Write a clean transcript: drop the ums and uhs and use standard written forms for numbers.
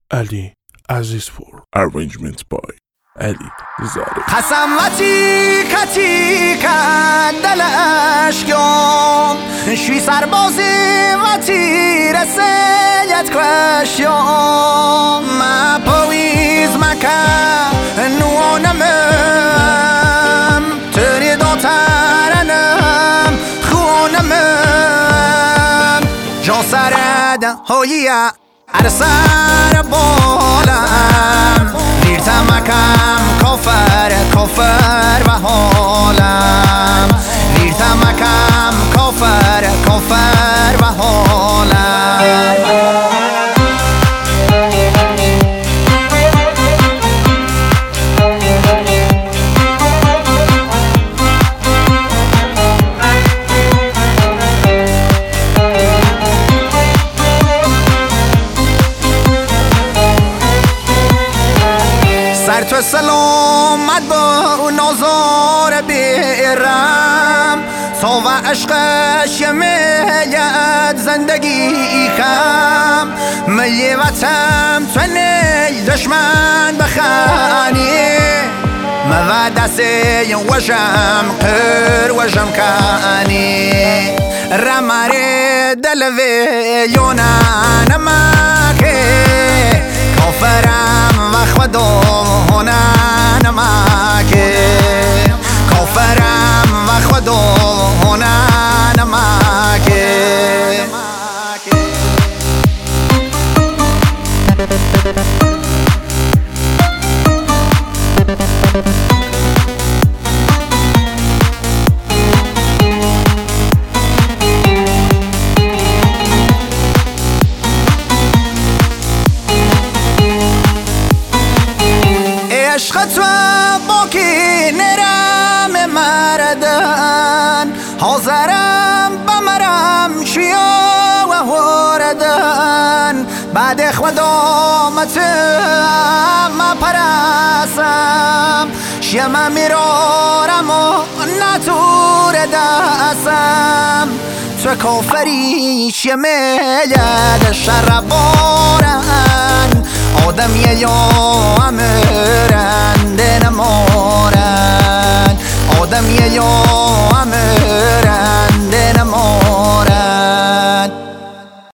Ali Azizpur. Arrangement by Ali Zari. قسمتی کتی کندل اشکام شوی سربازی و تیر سیت کشیام ما پویز مکم نوانمم تری داترنم خونمم جا سرد هویه ارسر بالم دیرتم مکم کافر و حالم دیرتم مکم کافر و حالم سر تو سلامت با نازار بیرم تا و عشقش میاد زندگی کم می وطن تو نی دشمن بخانی ما دستی وجم قر وجم کانی رماری دلوی یونان ماکی کافرم و خودانم ماکی کافرم و خودانم ماکی عشق تو باکی نرم مردن حاضرم بمرم چیا و هردن بعد خدامتم ما پرسم شما میرارم و نتور دستم تو کافری شمیاد شر بارن آدمیه یا امرن دنمارن آدمیه یا